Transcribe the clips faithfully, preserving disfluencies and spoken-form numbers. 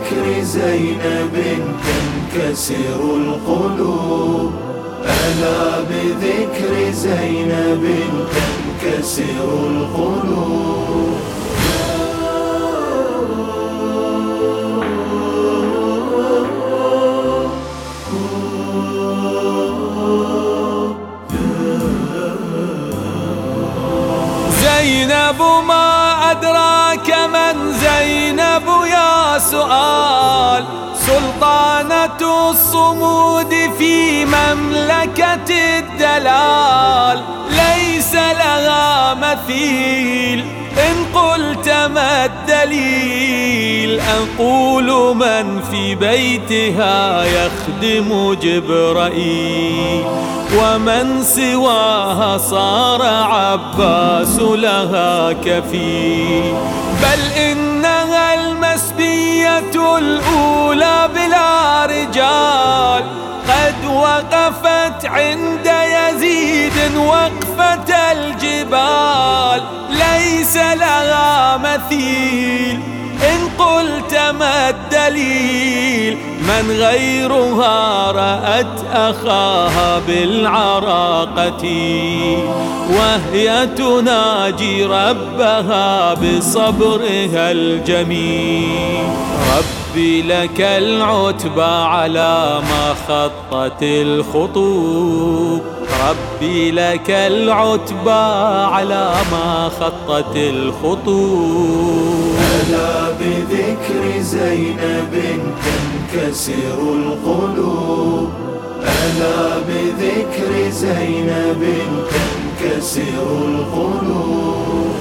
بذكر زينب تنكسر القلوب، ألا بذكر زينب تنكسر القلوب. زينب ما أدراك من زينب يا سؤال، سلطانة الصمود في مملكة الدلال، ليس لها مثيل. إن قلت ما الدليل أقول من في بيتها يخدم جبرائيل، ومن سواها صار عباس لها كفيل. بل إنها المسبية الأولى بلا رجال، قد وقفت عند يزيد وقفة الجبال، ليس لها مثيل. إن قلت ما الدليل من غيرها رأت أخاها بالعراقة، وهي تناجي ربها بصبرها الجميل. ربي لك العتبى على ما خطت الخطوب، ربي لك العتبى على ما خطت الخطوب. ألا بذكر زينب تنكسر القلوب، ألا بذكر زينب تنكسر القلوب.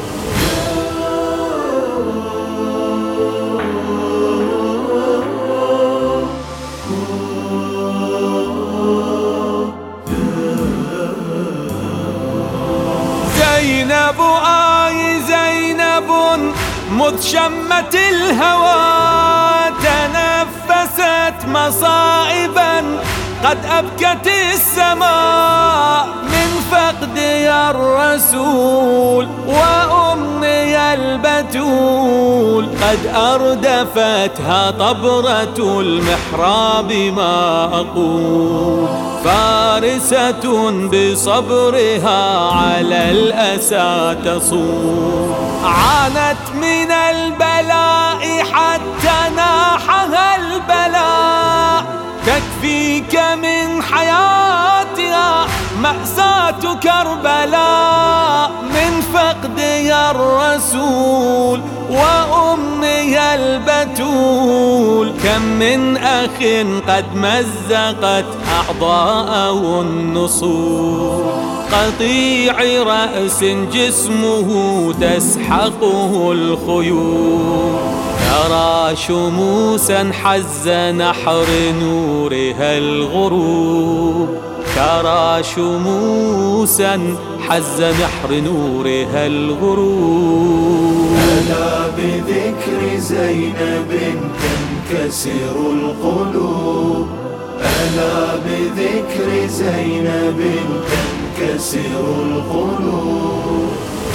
زينب آي زينب مذ شمت الهوى، تنفست مصائبا قد أبكت السماء، من فقدها الرسول وأمي البتول، قد أردفتها طبرة المحراب ما أقول. فارسة بصبرها على الأسى تصول، عانت من البلاء حتى ناحها البلاء، تكفيك من حياتها مأساة كربلاء، من فقدها الرسول وأمها البتول. كم من أخ قد مزقت أعضاءه النصول، قطيع رأس جسمه تسحقه الخيول. ترى شموسا حز نحر نورها الغروب، ترى شموسا حز نحر نورها الغروب. ألا بذكر زينب تنكسر القلوب، ألا بذكر زينب تنكسر القلوب.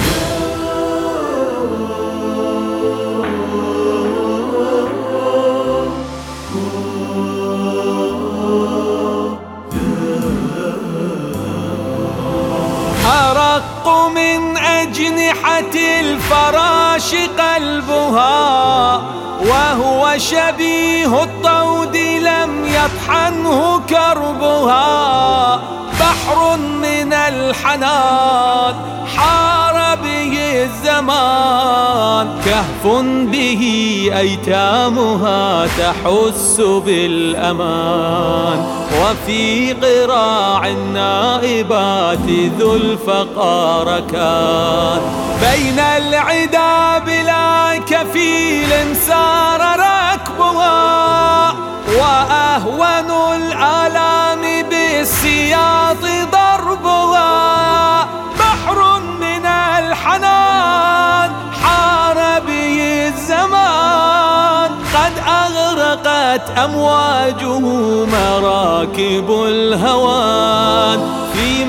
أرق من أجنحة الفراش قلبها، وهو شبيه الطود لم يطحنه كربها. بحر من الحنان حار به الزمان، كهف به أيتامها تحس بالأمان. وفي قراع النائبات ذو الفقار كان، بين العدا بلا كفيل سار ركبها. وأهون الآلام بالسياط ضربها، بحر من الحنان حار به الزمان. قد أغرقت أمواجه مراكب الهوان، في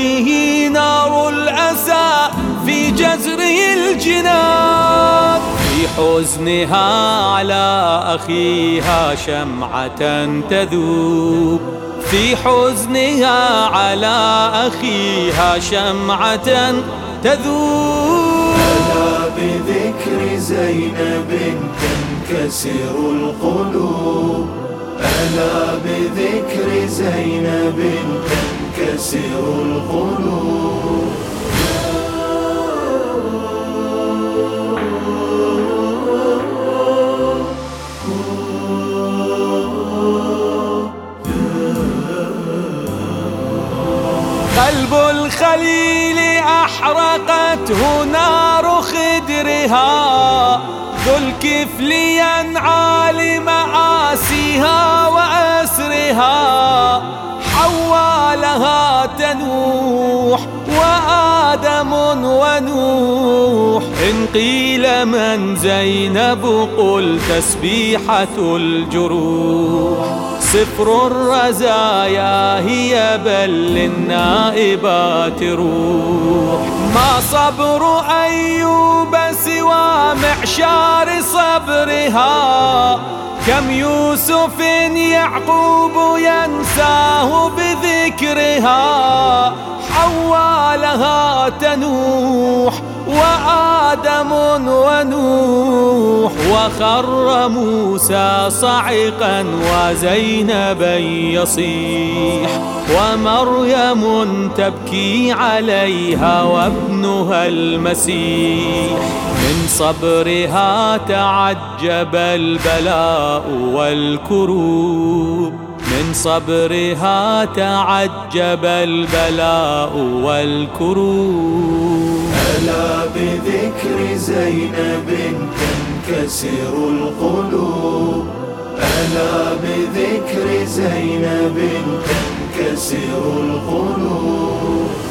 مده نار الأسى في جزره الجنان، في في حزنها على أخيها شمعة تذوب، في حزنها على أخيها شمعة تذوب. ألا بذكر زينب تنكسر القلوب، ألا بذكر زينب تنكسر القلوب. قلب الخليل أحرقته نار خدرها، ذو الكفل ينعى لمآسيها وأسرها. حواء لها تنوح وآدم ونوح، إن قيل من زينب قل تسبيحة الجروح. صفر الرزايا هي بل للنائبات روح، ما صبر أيوب سوى معشار صبرها. كم يوسف يعقوب ينساه بذكرها. حواء لها تنوح وآدم ونوح، وخر موسى صعقا وزينبا يصيح. ومريم تبكي عليها وابنها المسيح، من صبرها تعجب البلاء والكروب، من صبرها تعجب البلاء والكروب. ألا بذكر زينب تنكسر القلوب، ألا بذكر زينب تنكسر القلوب.